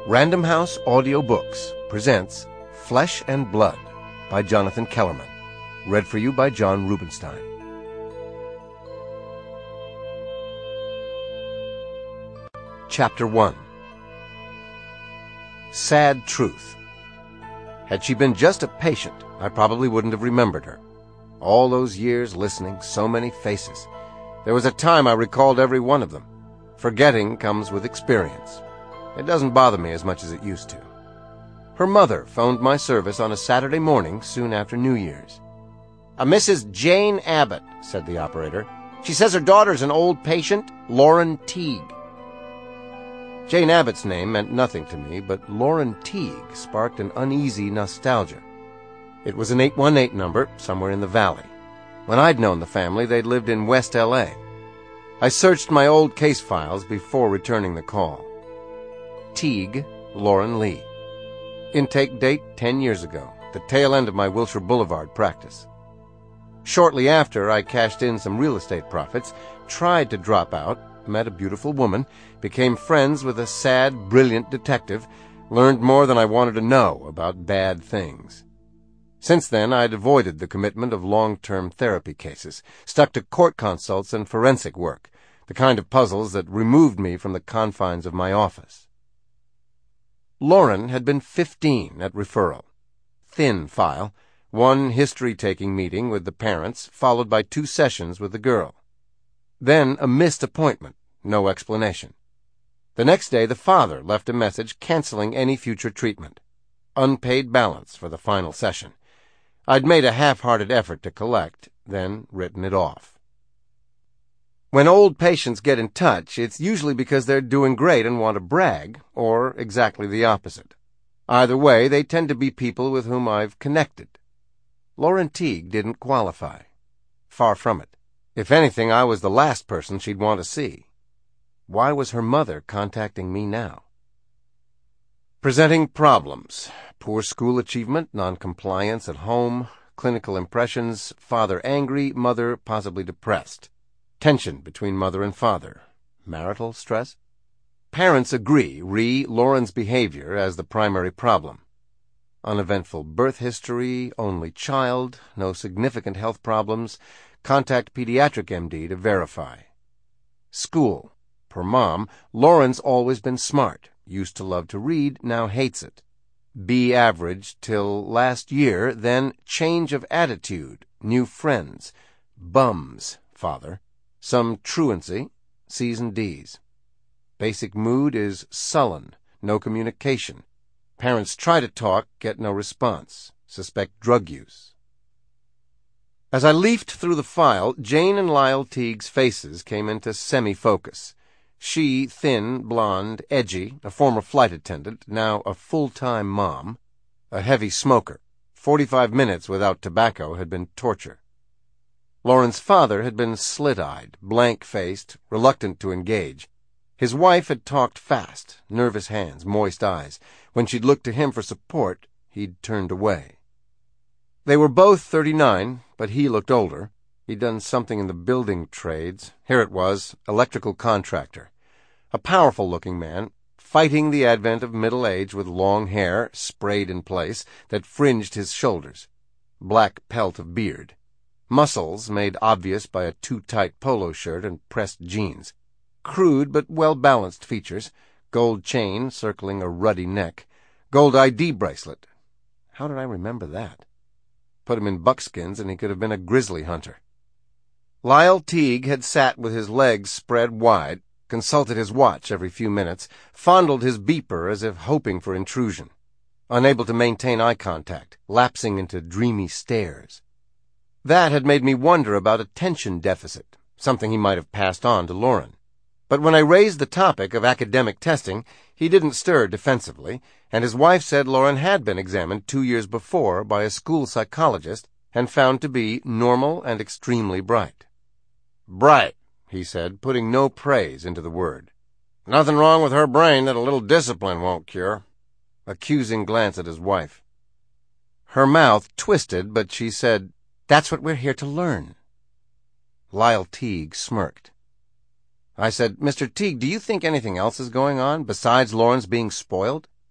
Random House Audio Books presents Flesh and Blood by Jonathan Kellerman. Read for you by John Rubenstein. Chapter 1. Sad Truth. Had she been just a patient, I probably wouldn't have remembered her. All those years listening, so many faces. There was a time I recalled every one of them. Forgetting comes with experience. It doesn't bother me as much as it used to. Her mother phoned my service on a Saturday morning soon after New Year's. "A Mrs. Jane Abbott," said the operator. "She says her daughter's an old patient, Lauren Teague." Jane Abbott's name meant nothing to me, but Lauren Teague sparked an uneasy nostalgia. It was an 818 number somewhere in the valley. When I'd known the family, they'd lived in West L.A. I searched my old case files before returning the call. Teague, Lauren Lee. Intake date 10 years ago, the tail end of my Wilshire Boulevard practice. Shortly after, I cashed in some real estate profits, tried to drop out, met a beautiful woman, became friends with a sad, brilliant detective, learned more than I wanted to know about bad things. Since then, I'd avoided the commitment of long-term therapy cases, stuck to court consults and forensic work, the kind of puzzles that removed me from the confines of my office. Lauren had been 15 at referral. Thin file, one history-taking meeting with the parents, followed by 2 sessions with the girl. Then a missed appointment, no explanation. The next day the father left a message canceling any future treatment. Unpaid balance for the final session. I'd made a half-hearted effort to collect, then written it off. When old patients get in touch, it's usually because they're doing great and want to brag, or exactly the opposite. Either way, they tend to be people with whom I've connected. Lauren Teague didn't qualify. Far from it. If anything, I was the last person she'd want to see. Why was her mother contacting me now? Presenting problems. Poor school achievement, non-compliance at home, clinical impressions, father angry, mother possibly depressed. Tension between mother and father. Marital stress? Parents agree, Lauren's behavior as the primary problem. Uneventful birth history, only child, no significant health problems, contact pediatric MD to verify. School. Per mom, Lauren's always been smart, used to love to read, now hates it. B average till last year, then change of attitude, new friends. Bums, father. Some truancy, C's and D's. Basic mood is sullen, no communication. Parents try to talk, get no response. Suspect drug use. As I leafed through the file, Jane and Lyle Teague's faces came into semi-focus. She, thin, blonde, edgy, a former flight attendant, now a full-time mom, a heavy smoker. 45 minutes without tobacco had been torture. Lauren's father had been slit-eyed, blank-faced, reluctant to engage. His wife had talked fast, nervous hands, moist eyes. When she'd looked to him for support, he'd turned away. They were both 39, but he looked older. He'd done something in the building trades. Here it was, electrical contractor. A powerful-looking man, fighting the advent of middle age with long hair, sprayed in place, that fringed his shoulders. Black pelt of beard. Muscles made obvious by a too-tight polo shirt and pressed jeans. Crude but well-balanced features. Gold chain circling a ruddy neck. Gold ID bracelet. How did I remember that? Put him in buckskins and he could have been a grizzly hunter. Lyle Teague had sat with his legs spread wide, consulted his watch every few minutes, fondled his beeper as if hoping for intrusion. Unable to maintain eye contact, lapsing into dreamy stares. That had made me wonder about attention deficit, something he might have passed on to Lauren. But when I raised the topic of academic testing, he didn't stir defensively, and his wife said Lauren had been examined 2 years before by a school psychologist and found to be normal and extremely bright. "Bright," he said, putting no praise into the word. "Nothing wrong with her brain that a little discipline won't cure." Accusing glance at his wife. Her mouth twisted, but she said, "That's what we're here to learn." Lyle Teague smirked. I said, "Mr. Teague, do you think anything else is going on, besides Lauren's being spoiled?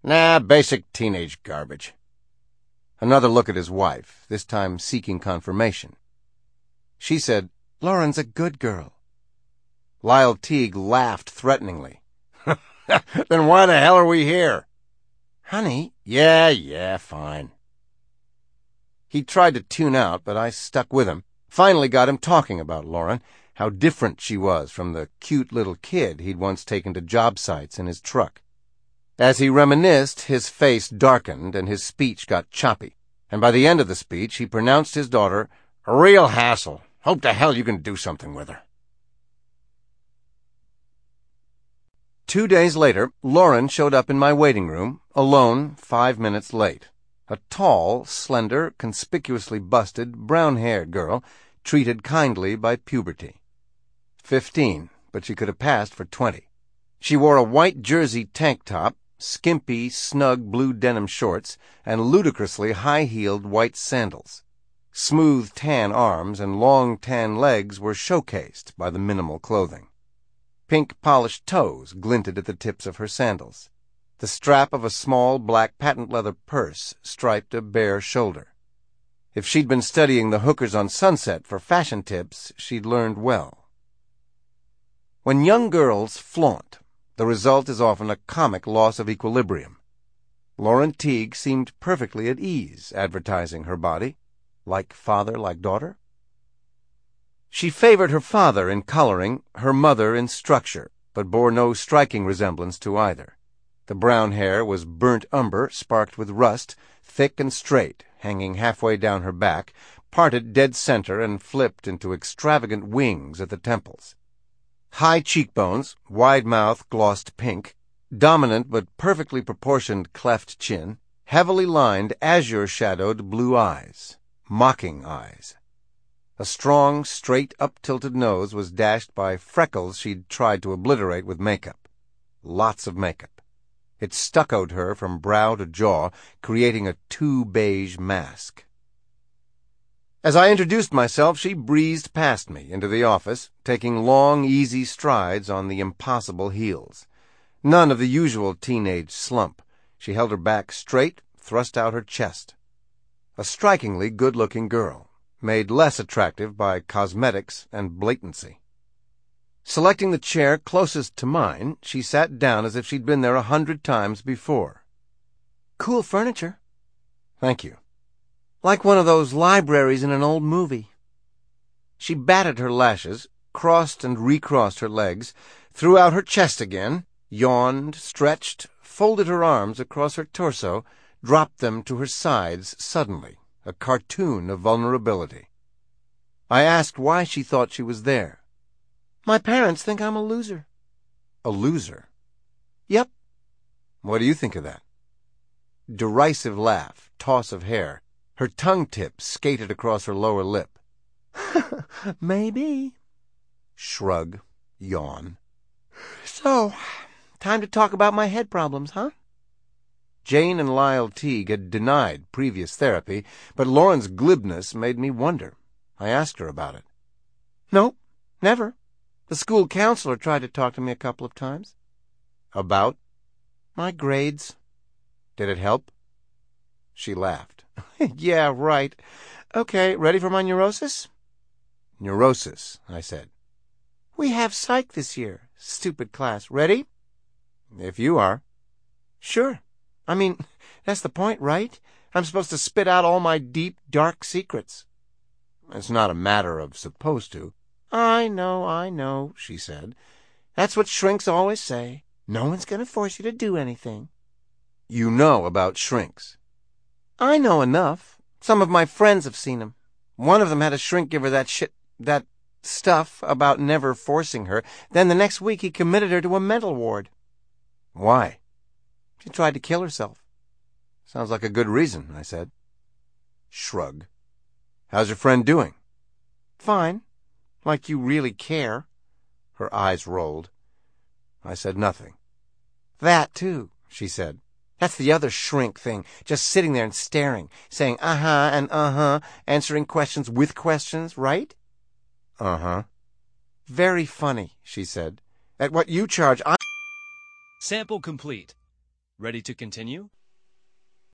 Nah, basic teenage garbage. Another look at his wife, this time seeking confirmation. She said, "Lauren's a good girl." Lyle Teague laughed threateningly. Then why the hell are we here? Honey. Yeah, fine. He tried to tune out, but I stuck with him. Finally got him talking about Lauren, how different she was from the cute little kid he'd once taken to job sites in his truck. As he reminisced, his face darkened and his speech got choppy, and by the end of the speech he pronounced his daughter a real hassle. Hope to hell you can do something with her. 2 days later, Lauren showed up in my waiting room, alone, 5 minutes late. A tall, slender, conspicuously busted, brown-haired girl, treated kindly by puberty. 15, but she could have passed for 20. She wore a white jersey tank top, skimpy, snug blue denim shorts, and ludicrously high-heeled white sandals. Smooth tan arms and long tan legs were showcased by the minimal clothing. Pink polished toes glinted at the tips of her sandals. The strap of a small black patent leather purse striped a bare shoulder. If she'd been studying the hookers on Sunset for fashion tips, she'd learned well. When young girls flaunt, the result is often a comic loss of equilibrium. Lauren Teague seemed perfectly at ease advertising her body. Like father, like daughter? She favored her father in coloring, her mother in structure, but bore no striking resemblance to either. The brown hair was burnt umber, sparked with rust, thick and straight, hanging halfway down her back, parted dead center and flipped into extravagant wings at the temples. High cheekbones, wide mouth glossed pink, dominant but perfectly proportioned cleft chin, heavily lined, azure-shadowed blue eyes. Mocking eyes. A strong, straight, up-tilted nose was dashed by freckles she'd tried to obliterate with makeup. Lots of makeup. It stuccoed her from brow to jaw, creating a too-beige mask. As I introduced myself, she breezed past me into the office, taking long, easy strides on the impossible heels. None of the usual teenage slump. She held her back straight, thrust out her chest. A strikingly good-looking girl, made less attractive by cosmetics and blatancy. Selecting the chair closest to mine, she sat down as if she'd been there 100 times before. "Cool furniture." "Thank you." "Like one of those libraries in an old movie." She batted her lashes, crossed and recrossed her legs, threw out her chest again, yawned, stretched, folded her arms across her torso, dropped them to her sides suddenly, a cartoon of vulnerability. I asked why she thought she was there. "My parents think I'm a loser." "A loser?" "Yep." "What do you think of that?" Derisive laugh, toss of hair. Her tongue tip skated across her lower lip. "Maybe." Shrug, yawn. "So, time to talk about my head problems, huh?" Jane and Lyle Teague had denied previous therapy, but Lauren's glibness made me wonder. I asked her about it. "Nope, never. The school counselor tried to talk to me a couple of times." "About?" "My grades." "Did it help?" She laughed. "Yeah, right. Okay, ready for my neurosis?" "Neurosis," I said. "We have psych this year. Stupid class. Ready?" "If you are." "Sure. I mean, that's the point, right? I'm supposed to spit out all my deep, dark secrets." "It's not a matter of supposed to." I know, she said. "That's what shrinks always say. No one's going to force you to do anything." "You know about shrinks." "I know enough. Some of my friends have seen them. One of them had a shrink give her that stuff about never forcing her. Then the next week he committed her to a mental ward." "Why?" "She tried to kill herself." "Sounds like a good reason," I said. Shrug. "How's your friend doing?" "Fine. Like you really care." Her eyes rolled. I said nothing. "That, too," she said. "That's the other shrink thing, just sitting there and staring, saying uh-huh and uh-huh, answering questions with questions, right?" "Uh-huh." "Very funny," she said. "At what you charge, Sample complete. Ready to continue?